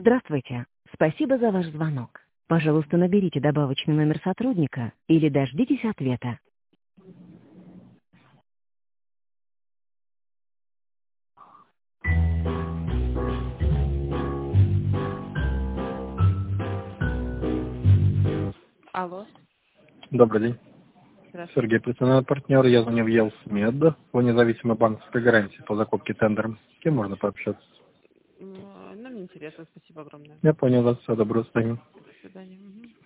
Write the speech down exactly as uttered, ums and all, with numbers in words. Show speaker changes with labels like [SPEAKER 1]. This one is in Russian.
[SPEAKER 1] Здравствуйте. Спасибо за ваш звонок. Пожалуйста, наберите добавочный номер сотрудника или дождитесь ответа.
[SPEAKER 2] Алло.
[SPEAKER 3] Добрый день.
[SPEAKER 2] Здравствуйте.
[SPEAKER 3] Сергей, представляю партнер. Я звоню в Елсмед по независимой банковской гарантии по закупке тендером. С кем можно пообщаться?
[SPEAKER 2] М, Нам не интересно, спасибо огромное.
[SPEAKER 3] Я понял вас. Все, доброго состояния.
[SPEAKER 2] До свидания. Мгм.